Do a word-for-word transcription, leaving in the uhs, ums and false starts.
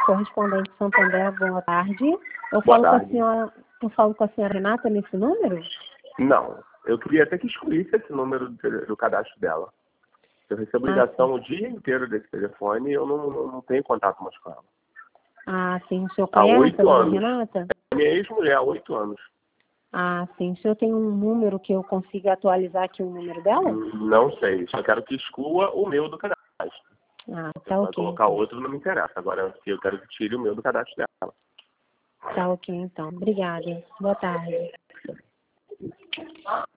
correspondente Santander, boa tarde. Eu Boa falo tarde. com a senhora, eu falo com a senhora Renata nesse número? Não, eu queria até que excluísse esse número do, do cadastro dela. Eu recebo Ah, ligação o dia inteiro desse telefone e eu não, não, não tenho contato mais com ela. Ah, sim. O senhor Há conhece a oito dona anos. Renata? É minha ex-mulher, há oito anos. Ah, sim. O senhor tem um número que eu consiga atualizar aqui o número dela? Não sei, só quero que exclua o meu do cadastro. Ah, Se tá vai ok. colocar Então. outro, não me interessa. Agora, eu quero que tire o meu do cadastro dela. Tá ok, então. Obrigada. Boa tarde.